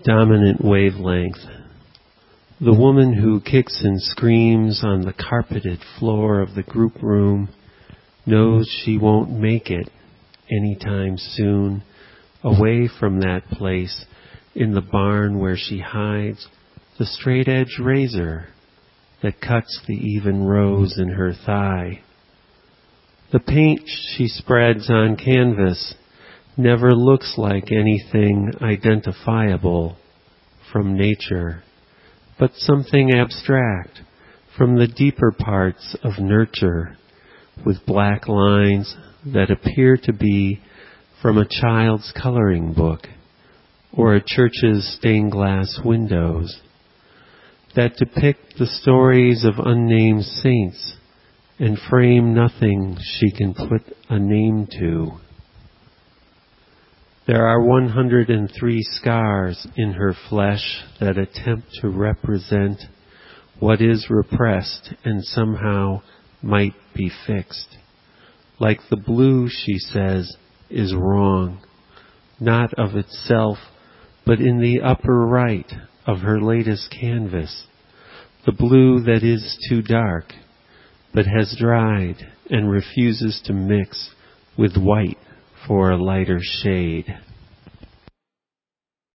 dominant wavelength. The woman who kicks and screams on the carpeted floor of the group room knows she won't make it anytime soon away from that place in the barn where she hides the straight-edge razor that cuts the even rose in her thigh. The paint she spreads on canvas never looks like anything identifiable from nature, but something abstract from the deeper parts of nurture, with black lines that appear to be from a child's coloring book or a church's stained glass windows, that depict the stories of unnamed saints and frame nothing she can put a name to. There are 103 scars in her flesh that attempt to represent what is repressed and somehow might be fixed. Like the blue, she says, is wrong, not of itself, but in the upper right of her latest canvas, the blue that is too dark, but has dried and refuses to mix with white for a lighter shade.